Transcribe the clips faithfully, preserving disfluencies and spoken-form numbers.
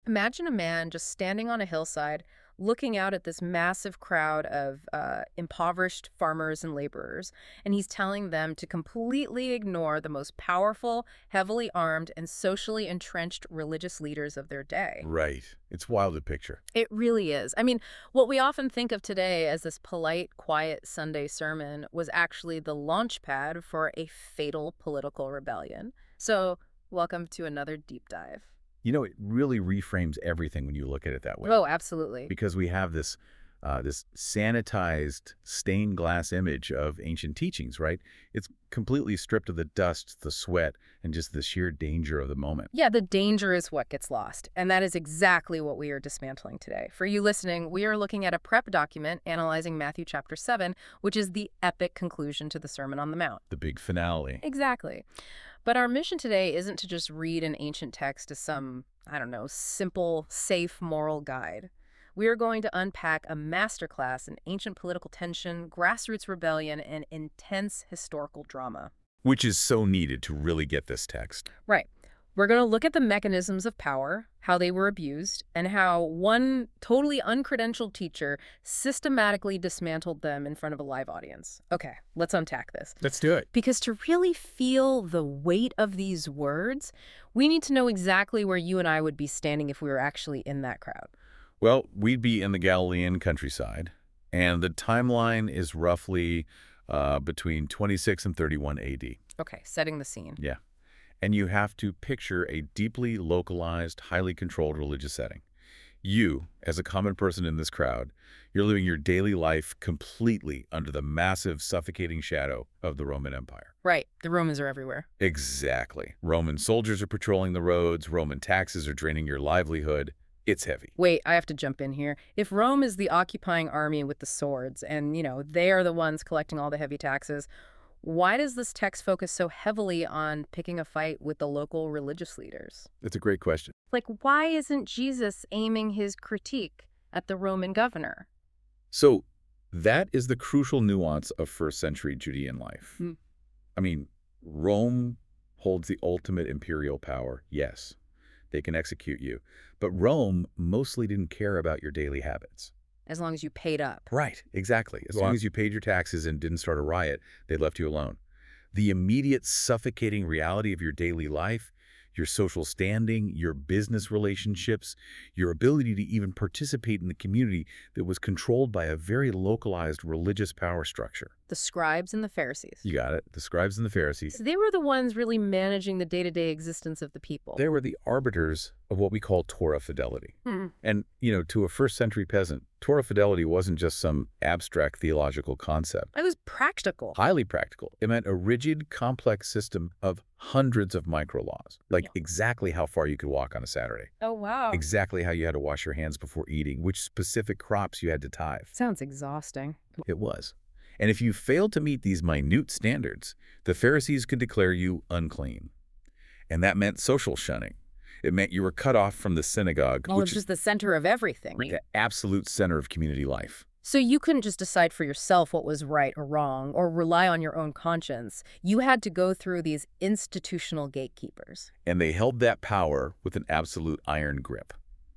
Imagine a man just standing on a hillside, looking out at this massive crowd of uh, impoverished farmers and laborers, and he's telling them to completely ignore the most powerful, heavily armed, and socially entrenched religious leaders of their day. Right. It's wild to picture. It really is. I mean, what we often think of today as this polite, quiet Sunday sermon was actually the launch pad for a fatal political rebellion. So, welcome to another deep dive. You know, it really reframes everything when you look at it that way. Oh, absolutely. Because we have this uh, this sanitized stained glass image of ancient teachings, right? It's completely stripped of the dust, the sweat, and just the sheer danger of the moment. Yeah, the danger is what gets lost. And that is exactly what we are dismantling today. For you listening, we are looking at a prep document analyzing Matthew chapter seven, which is the epic conclusion to the Sermon on the Mount. The big finale. Exactly. But our mission today isn't to just read an ancient text as some, I don't know, simple, safe moral guide. We are going to unpack a masterclass in ancient political tension, grassroots rebellion, and intense historical drama. Which is so needed to really get this text. Right. We're going to look at the mechanisms of power, how they were abused, and how one totally uncredentialed teacher systematically dismantled them in front of a live audience. Okay, let's unpack this. Let's do it. Because to really feel the weight of these words, we need to know exactly where you and I would be standing if we were actually in that crowd. Well, we'd be in the Galilean countryside, and the timeline is roughly uh, between twenty-six and thirty-one A D. Okay, setting the scene. Yeah. And you have to picture a deeply localized, highly controlled religious setting. You, as a common person in this crowd, you're living your daily life completely under the massive, suffocating shadow of the Roman Empire. Right. The Romans are everywhere. Exactly. Roman soldiers are patrolling the roads. Roman taxes are draining your livelihood. It's heavy. Wait, I have to jump in here. If Rome is the occupying army with the swords, and, you know, they are the ones collecting all the heavy taxes, why does this text focus so heavily on picking a fight with the local religious leaders? That's a great question. Like, why isn't Jesus aiming his critique at the Roman governor? So that is the crucial nuance of first century Judean life. Hmm. I mean, Rome holds the ultimate imperial power, yes. They can execute you. But Rome mostly didn't care about your daily habits. As long as you paid up. Right, exactly. As Go long on. as you paid your taxes and didn't start a riot, they left you alone. The immediate suffocating reality of your daily life, your social standing, your business relationships, your ability to even participate in the community that was controlled by a very localized religious power structure. The scribes and the Pharisees. You got it. The scribes and the Pharisees. So they were the ones really managing the day-to-day existence of the people. They were the arbiters of what we call Torah fidelity. Hmm. And, you know, to a first century peasant, Torah fidelity wasn't just some abstract theological concept. It was practical. Highly practical. It meant a rigid, complex system of hundreds of micro laws, like Yeah. exactly how far you could walk on a Saturday, Oh, wow. exactly how you had to wash your hands before eating, which specific crops you had to tithe. Sounds exhausting. It was. And if you failed to meet these minute standards, the Pharisees could declare you unclean. And that meant social shunning. It meant you were cut off from the synagogue, Well, which it's is just the center of everything. the absolute center of community life. So you couldn't just decide for yourself what was right or wrong or rely on your own conscience. You had to go through these institutional gatekeepers. And they held that power with an absolute iron grip.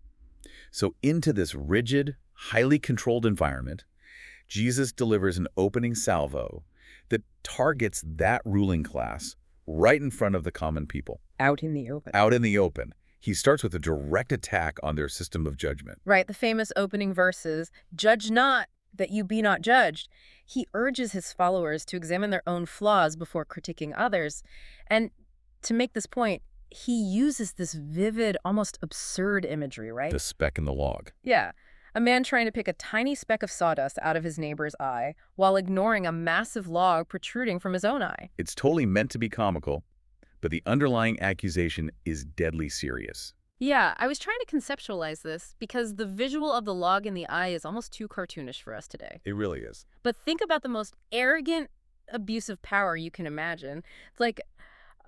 So into this rigid, highly controlled environment, Jesus delivers an opening salvo that targets that ruling class right in front of the common people, Out in the open. out in the open. He starts with a direct attack on their system of judgment. Right, the famous opening verses, "Judge not, that you be not judged." He urges his followers to examine their own flaws before critiquing others. And to make this point, he uses this vivid, almost absurd imagery, right? The speck in the log. Yeah. A man trying to pick a tiny speck of sawdust out of his neighbor's eye while ignoring a massive log protruding from his own eye. It's totally meant to be comical, but the underlying accusation is deadly serious. Yeah, I was trying to conceptualize this because the visual of the log in the eye is almost too cartoonish for us today. It really is. But think about the most arrogant abuse of power you can imagine. It's like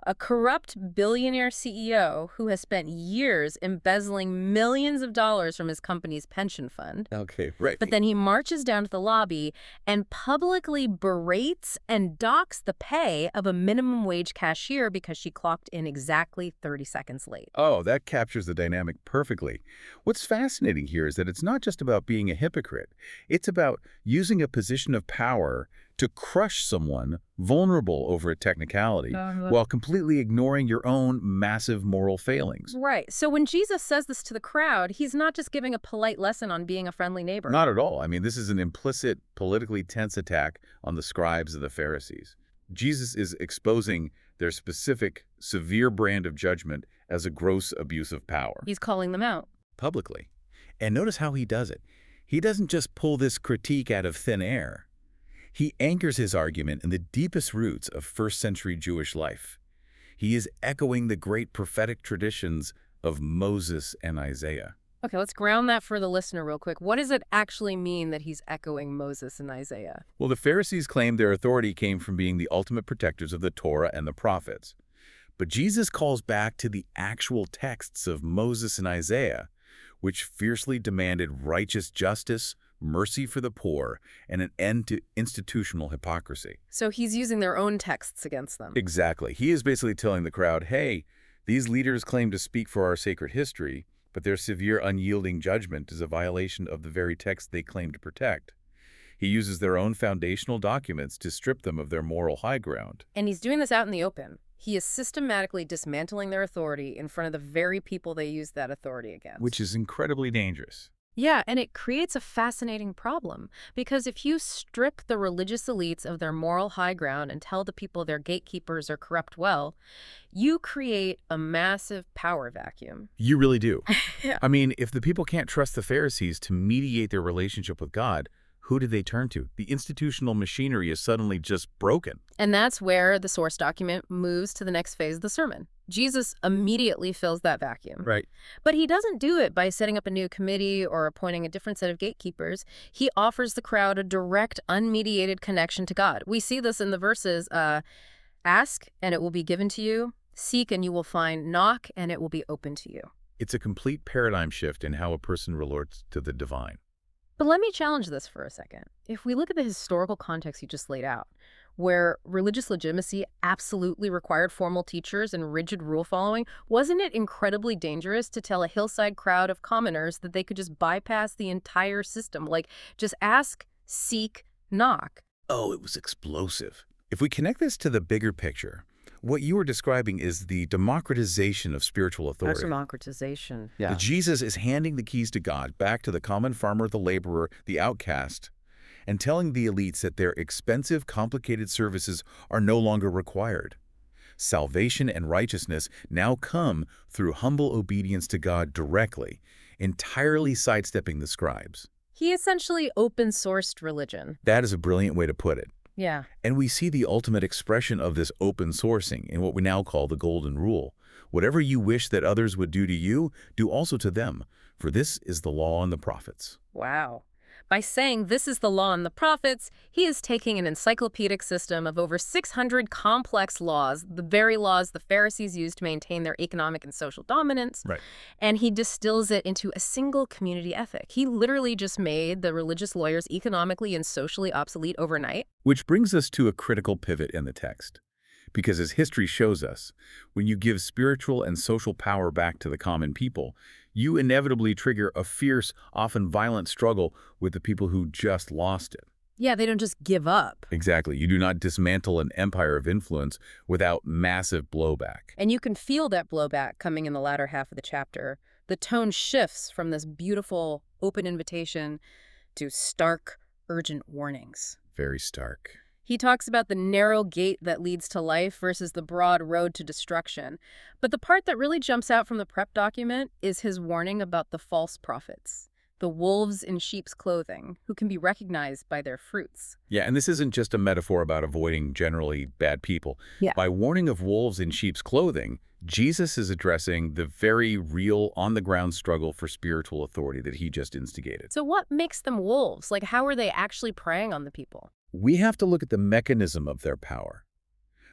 A corrupt billionaire C E O who has spent years embezzling millions of dollars from his company's pension fund. Okay, right. But then he marches down to the lobby and publicly berates and docks the pay of a minimum wage cashier because she clocked in exactly thirty seconds late. Oh, that captures the dynamic perfectly. What's fascinating here is that it's not just about being a hypocrite. It's about using a position of power to crush someone vulnerable over a technicality Uh-huh. while completely ignoring your own massive moral failings. Right. So when Jesus says this to the crowd, he's not just giving a polite lesson on being a friendly neighbor. Not at all. I mean, this is an implicit, politically tense attack on the scribes of the Pharisees. Jesus is exposing their specific, severe brand of judgment as a gross abuse of power. He's calling them out. Publicly. And notice how he does it. He doesn't just pull this critique out of thin air. He anchors his argument in the deepest roots of first century Jewish life. He is echoing the great prophetic traditions of Moses and Isaiah. Okay, let's ground that for the listener real quick. What does it actually mean that he's echoing Moses and Isaiah? Well, the Pharisees claimed their authority came from being the ultimate protectors of the Torah and the prophets. But Jesus calls back to the actual texts of Moses and Isaiah, which fiercely demanded righteous justice, mercy for the poor, and an end to institutional hypocrisy. So he's using their own texts against them. Exactly. He is basically telling the crowd, hey, these leaders claim to speak for our sacred history, but their severe unyielding judgment is a violation of the very text they claim to protect. He uses their own foundational documents to strip them of their moral high ground. And he's doing this out in the open. He is systematically dismantling their authority in front of the very people they used that authority against. Which is incredibly dangerous. Yeah, and it creates a fascinating problem, because if you strip the religious elites of their moral high ground and tell the people their gatekeepers are corrupt well, you create a massive power vacuum. You really do. Yeah. I mean, if the people can't trust the Pharisees to mediate their relationship with God, who do they turn to? The institutional machinery is suddenly just broken. And that's where the source document moves to the next phase of the sermon. Jesus immediately fills that vacuum. Right. But he doesn't do it by setting up a new committee or appointing a different set of gatekeepers. He offers the crowd a direct, unmediated connection to God. We see this in the verses, uh, ask and it will be given to you, seek and you will find, knock and it will be open to you. It's a complete paradigm shift in how a person relates to the divine. But let me challenge this for a second. If we look at the historical context you just laid out, where religious legitimacy absolutely required formal teachers and rigid rule following, wasn't it incredibly dangerous to tell a hillside crowd of commoners that they could just bypass the entire system? Like, just ask, seek, knock. Oh, it was explosive. If we connect this to the bigger picture, what you are describing is the democratization of spiritual authority. Democratization. That Jesus is handing the keys to God back to the common farmer, the laborer, the outcast, and telling the elites that their expensive, complicated services are no longer required. Salvation and righteousness now come through humble obedience to God directly, entirely sidestepping the scribes. He essentially open-sourced religion. That is a brilliant way to put it. Yeah. And we see the ultimate expression of this open sourcing in what we now call the Golden Rule. Whatever you wish that others would do to you, do also to them, for this is the law and the prophets. Wow. By saying this is the law and the prophets, he is taking an encyclopedic system of over six hundred complex laws, the very laws the Pharisees used to maintain their economic and social dominance, Right. and he distills it into a single community ethic. He literally just made the religious lawyers economically and socially obsolete overnight. Which brings us to a critical pivot in the text. Because as history shows us, when you give spiritual and social power back to the common people, you inevitably trigger a fierce, often violent struggle with the people who just lost it. Yeah, they don't just give up. Exactly. You do not dismantle an empire of influence without massive blowback. And you can feel that blowback coming in the latter half of the chapter. The tone shifts from this beautiful, open invitation to stark, urgent warnings. Very stark. He talks about the narrow gate that leads to life versus the broad road to destruction. But the part that really jumps out from the prep document is his warning about the false prophets, the wolves in sheep's clothing, who can be recognized by their fruits. Yeah, and this isn't just a metaphor about avoiding generally bad people. Yeah. By warning of wolves in sheep's clothing, Jesus is addressing the very real, on-the-ground struggle for spiritual authority that he just instigated. So what makes them wolves? Like, how are they actually preying on the people? We have to look at the mechanism of their power.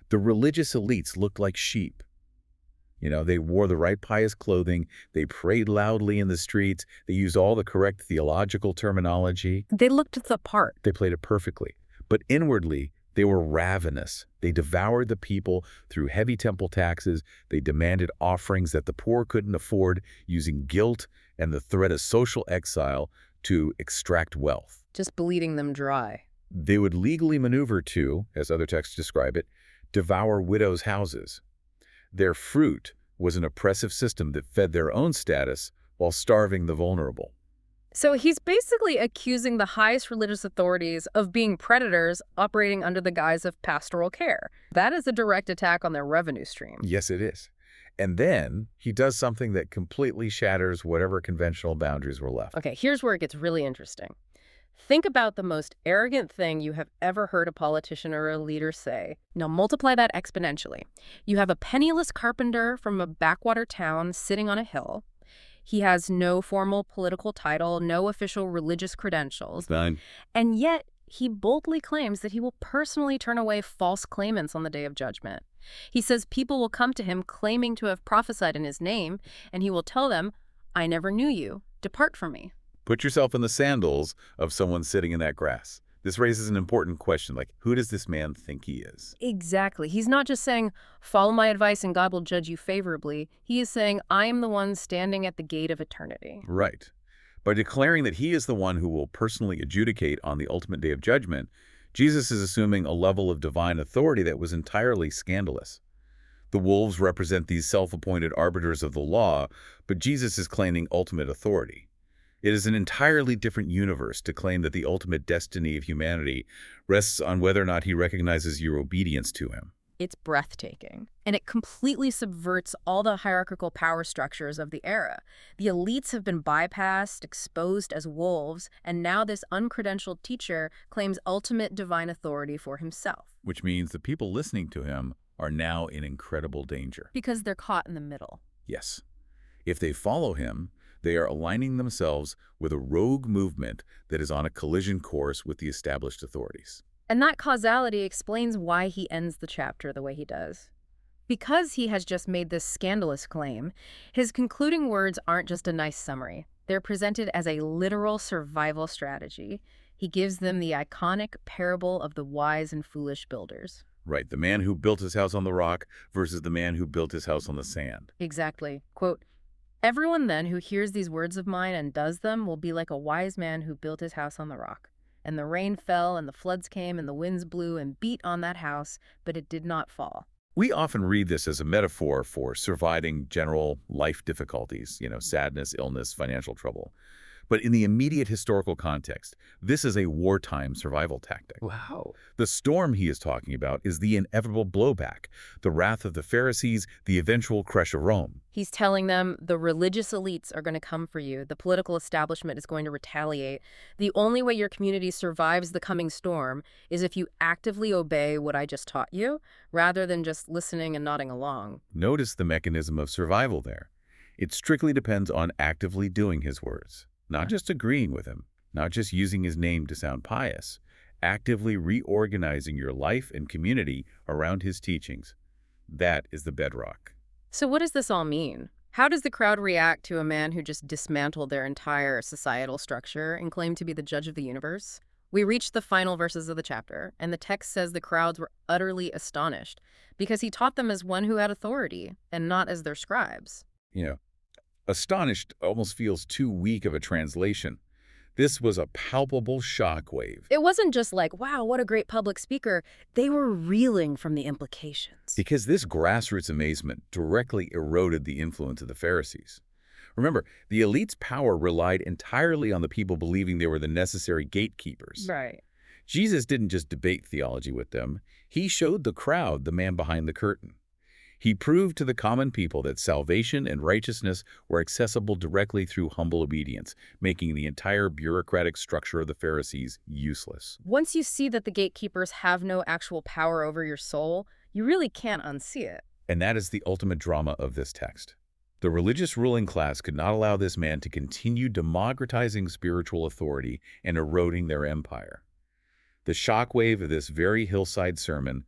The religious elites looked like sheep. You know, they wore the right pious clothing, they prayed loudly in the streets, they used all the correct theological terminology. They looked the part. They played it perfectly. But inwardly, they were ravenous. They devoured the people through heavy temple taxes. They demanded offerings that the poor couldn't afford, using guilt and the threat of social exile to extract wealth. Just bleeding them dry. They would legally maneuver to, as other texts describe it, devour widows' houses. Their fruit was an oppressive system that fed their own status while starving the vulnerable. So he's basically accusing the highest religious authorities of being predators operating under the guise of pastoral care. That is a direct attack on their revenue stream. Yes, it is. And then he does something that completely shatters whatever conventional boundaries were left. Okay, here's where it gets really interesting. Think about the most arrogant thing you have ever heard a politician or a leader say. Now multiply that exponentially. You have a penniless carpenter from a backwater town sitting on a hill. He has no formal political title, no official religious credentials. Fine. And yet, he boldly claims that he will personally turn away false claimants on the day of judgment. He says people will come to him claiming to have prophesied in his name, and he will tell them, "I never knew you. Depart from me." Put yourself in the sandals of someone sitting in that grass. This raises an important question, like, who does this man think he is? Exactly. He's not just saying, follow my advice and God will judge you favorably. He is saying, I am the one standing at the gate of eternity. Right. By declaring that he is the one who will personally adjudicate on the ultimate day of judgment, Jesus is assuming a level of divine authority that was entirely scandalous. The wolves represent these self-appointed arbiters of the law, but Jesus is claiming ultimate authority. It is an entirely different universe to claim that the ultimate destiny of humanity rests on whether or not he recognizes your obedience to him. It's breathtaking, and it completely subverts all the hierarchical power structures of the era. The elites have been bypassed, exposed as wolves, and now this uncredentialed teacher claims ultimate divine authority for himself. Which means the people listening to him are now in incredible danger. Because they're caught in the middle. Yes. If they follow him, they are aligning themselves with a rogue movement that is on a collision course with the established authorities. And that causality explains why he ends the chapter the way he does. Because he has just made this scandalous claim, his concluding words aren't just a nice summary. They're presented as a literal survival strategy. He gives them the iconic parable of the wise and foolish builders. Right, the man who built his house on the rock versus the man who built his house on the sand. Exactly. Quote, "Everyone then who hears these words of mine and does them will be like a wise man who built his house on the rock. And the rain fell, and the floods came, and the winds blew and beat on that house, but it did not fall." We often read this as a metaphor for surviving general life difficulties, you know, sadness, illness, financial trouble. But in the immediate historical context, this is a wartime survival tactic. Wow. The storm he is talking about is the inevitable blowback, the wrath of the Pharisees, the eventual crush of Rome. He's telling them the religious elites are going to come for you. The political establishment is going to retaliate. The only way your community survives the coming storm is if you actively obey what I just taught you, rather than just listening and nodding along. Notice the mechanism of survival there. It strictly depends on actively doing his words. Not just agreeing with him, not just using his name to sound pious, actively reorganizing your life and community around his teachings. That is the bedrock. So what does this all mean? How does the crowd react to a man who just dismantled their entire societal structure and claimed to be the judge of the universe? We reached the final verses of the chapter, and the text says the crowds were utterly astonished because he taught them as one who had authority and not as their scribes. You know, astonished almost feels too weak of a translation. This was a palpable shockwave. It wasn't just like, wow, what a great public speaker. They were reeling from the implications. Because this grassroots amazement directly eroded the influence of the Pharisees. Remember, the elite's power relied entirely on the people believing they were the necessary gatekeepers. Right. Jesus didn't just debate theology with them. He showed the crowd the man behind the curtain. He proved to the common people that salvation and righteousness were accessible directly through humble obedience, making the entire bureaucratic structure of the Pharisees useless. Once you see that the gatekeepers have no actual power over your soul, you really can't unsee it. And that is the ultimate drama of this text. The religious ruling class could not allow this man to continue democratizing spiritual authority and eroding their empire. The shockwave of this very hillside sermon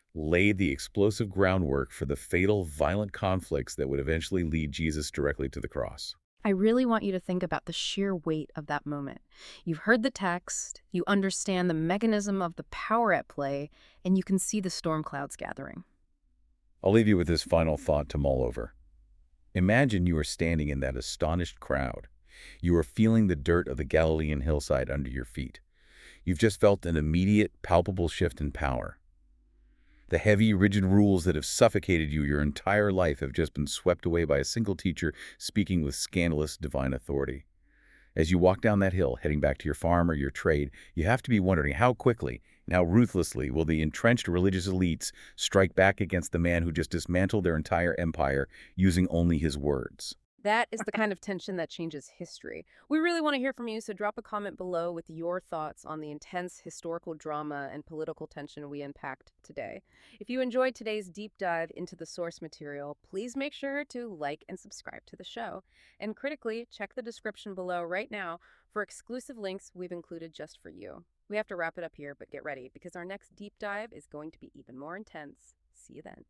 laid the explosive groundwork for the fatal, violent conflicts that would eventually lead Jesus directly to the cross. I really want you to think about the sheer weight of that moment. You've heard the text, you understand the mechanism of the power at play, and you can see the storm clouds gathering. I'll leave you with this final thought to mull over. Imagine you are standing in that astonished crowd. You are feeling the dirt of the Galilean hillside under your feet. You've just felt an immediate, palpable shift in power. The heavy, rigid rules that have suffocated you your entire life have just been swept away by a single teacher speaking with scandalous divine authority. As you walk down that hill, heading back to your farm or your trade, you have to be wondering how quickly and how ruthlessly will the entrenched religious elites strike back against the man who just dismantled their entire empire using only his words. That is the kind of tension that changes history. We really want to hear from you, so drop a comment below with your thoughts on the intense historical drama and political tension we unpacked today. If you enjoyed today's deep dive into the source material, please make sure to like and subscribe to the show. And critically, check the description below right now for exclusive links we've included just for you. We have to wrap it up here, but get ready, because our next deep dive is going to be even more intense. See you then.